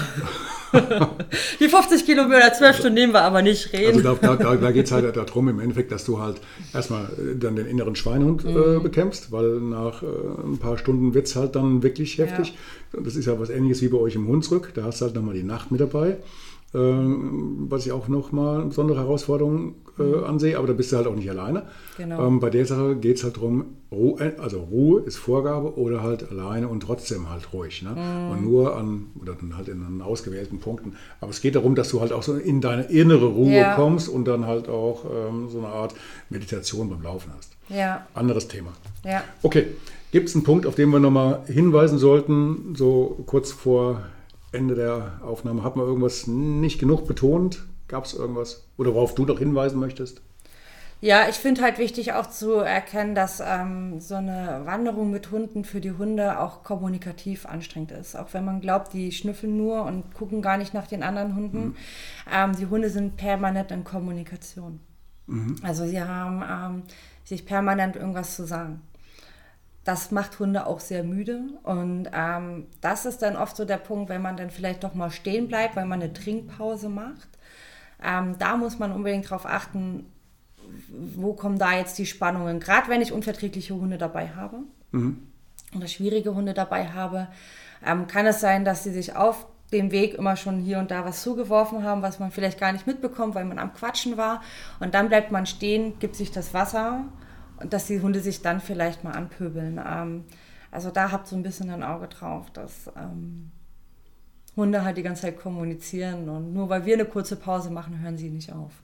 [SPEAKER 2] Die 50 Kilometer, 12 Stunden nehmen wir aber nicht reden.
[SPEAKER 1] Also da geht es halt darum im Endeffekt, dass du halt erstmal dann den inneren Schweinehund bekämpfst, weil nach ein paar Stunden wird es halt dann wirklich heftig. Ja. Das ist ja was Ähnliches wie bei euch im Hunsrück. Da hast du halt nochmal die Nacht mit dabei. Was ich auch nochmal eine besondere Herausforderung ansehe, aber da bist du halt auch nicht alleine.
[SPEAKER 2] Genau.
[SPEAKER 1] Bei der Sache geht es halt darum, Ruhe ist Vorgabe oder halt alleine und trotzdem halt ruhig. Ne? Und nur oder dann halt in ausgewählten Punkten. Aber es geht darum, dass du halt auch so in deine innere Ruhe kommst und dann halt auch so eine Art Meditation beim Laufen hast.
[SPEAKER 2] Ja.
[SPEAKER 1] Anderes Thema.
[SPEAKER 2] Ja.
[SPEAKER 1] Okay, gibt es einen Punkt, auf den wir nochmal hinweisen sollten, so kurz vor Ende der Aufnahme? Hat man irgendwas nicht genug betont? Gab es irgendwas? Oder worauf du noch hinweisen möchtest?
[SPEAKER 2] Ja, ich finde halt wichtig auch zu erkennen, dass so eine Wanderung mit Hunden für die Hunde auch kommunikativ anstrengend ist. Auch wenn man glaubt, die schnüffeln nur und gucken gar nicht nach den anderen Hunden. Die Hunde sind permanent in Kommunikation. Also sie haben sich permanent irgendwas zu sagen. Das macht Hunde auch sehr müde und das ist dann oft so der Punkt, wenn man dann vielleicht doch mal stehen bleibt, weil man eine Trinkpause macht. Da muss man unbedingt darauf achten, wo kommen da jetzt die Spannungen. Gerade wenn ich unverträgliche Hunde dabei habe oder schwierige Hunde dabei habe, kann es sein, dass sie sich auf dem Weg immer schon hier und da was zugeworfen haben, was man vielleicht gar nicht mitbekommt, weil man am Quatschen war. Und dann bleibt man stehen, gibt sich das Wasser und dass die Hunde sich dann vielleicht mal anpöbeln. Also da habt so ein bisschen ein Auge drauf, dass Hunde halt die ganze Zeit kommunizieren und nur weil wir eine kurze Pause machen, hören sie nicht auf.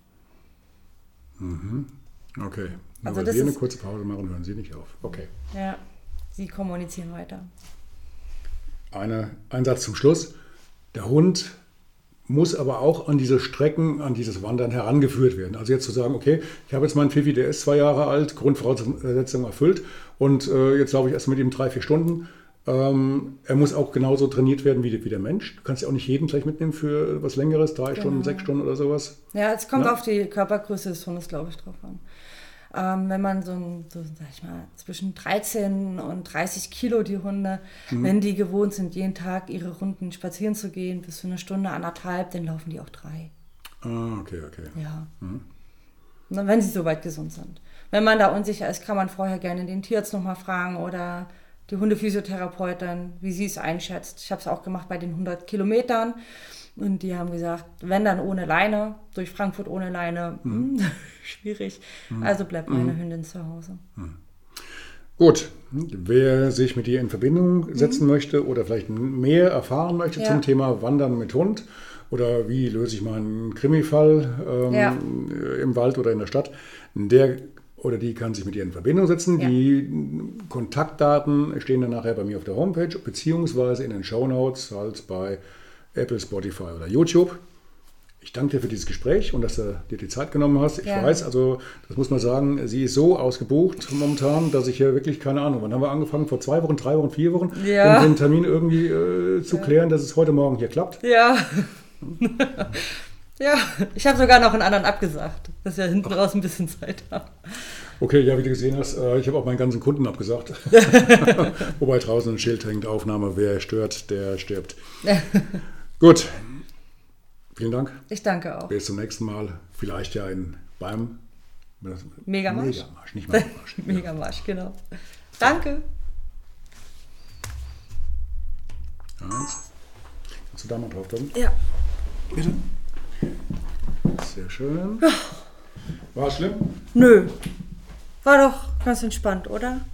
[SPEAKER 1] Okay, nur
[SPEAKER 2] also
[SPEAKER 1] weil wir eine kurze Pause machen, hören sie nicht auf. Okay.
[SPEAKER 2] Ja, sie kommunizieren weiter.
[SPEAKER 1] Ein Satz zum Schluss. Der Hund muss aber auch an diese Strecken, an dieses Wandern herangeführt werden. Also jetzt zu sagen, okay, ich habe jetzt meinen Pfiffi, der ist 2 Jahre alt, Grundvoraussetzungen erfüllt und jetzt laufe ich erst mit ihm 3-4 Stunden. Er muss auch genauso trainiert werden wie der Mensch. Du kannst ja auch nicht jeden gleich mitnehmen für was Längeres, 3 Stunden, 6 Stunden oder sowas.
[SPEAKER 2] Ja, es kommt auf die Körpergröße des Hundes, glaube ich, drauf an. Wenn man sag ich mal, zwischen 13 und 30 Kilo die Hunde, wenn die gewohnt sind, jeden Tag ihre Runden spazieren zu gehen, bis zu 1 Stunde, 1,5, dann laufen die auch 3.
[SPEAKER 1] Ah, okay.
[SPEAKER 2] Ja. Und wenn sie soweit gesund sind. Wenn man da unsicher ist, kann man vorher gerne den Tierarzt nochmal fragen oder die Hundephysiotherapeutin, wie sie es einschätzt. Ich habe es auch gemacht bei den 100 Kilometern. Und die haben gesagt, wenn dann ohne Leine, durch Frankfurt ohne Leine, schwierig. Also bleibt meine Hündin zu Hause.
[SPEAKER 1] Gut, wer sich mit dir in Verbindung setzen möchte oder vielleicht mehr erfahren möchte zum Thema Wandern mit Hund oder wie löse ich meinen Krimi-Fall im Wald oder in der Stadt, der oder die kann sich mit dir in Verbindung setzen. Ja. Die Kontaktdaten stehen dann nachher bei mir auf der Homepage, beziehungsweise in den Shownotes, halt bei Apple, Spotify oder YouTube. Ich danke dir für dieses Gespräch und dass du dir die Zeit genommen hast. Ich weiß, also das muss man sagen, sie ist so ausgebucht momentan, dass ich hier wirklich, keine Ahnung, wann haben wir angefangen? Vor 2 Wochen, 3 Wochen, 4 Wochen, um den Termin irgendwie zu klären, dass es heute Morgen hier klappt.
[SPEAKER 2] Ja. Ja, ich habe sogar noch einen anderen abgesagt, dass wir hinten raus ein bisschen Zeit haben.
[SPEAKER 1] Okay, ja, wie du gesehen hast, ich habe auch meinen ganzen Kunden abgesagt. Wobei draußen ein Schild hängt, Aufnahme, wer stört, der stirbt. Gut, vielen Dank.
[SPEAKER 2] Ich danke auch.
[SPEAKER 1] Bis zum nächsten Mal, vielleicht ja beim
[SPEAKER 2] Megamarsch.
[SPEAKER 1] Megamarsch, nicht Megamarsch.
[SPEAKER 2] Megamarsch, genau. Danke.
[SPEAKER 1] 1. Kannst du da mal drauf drücken?
[SPEAKER 2] Ja.
[SPEAKER 1] Bitte. Sehr schön. War es schlimm?
[SPEAKER 2] Nö. War doch ganz entspannt, oder?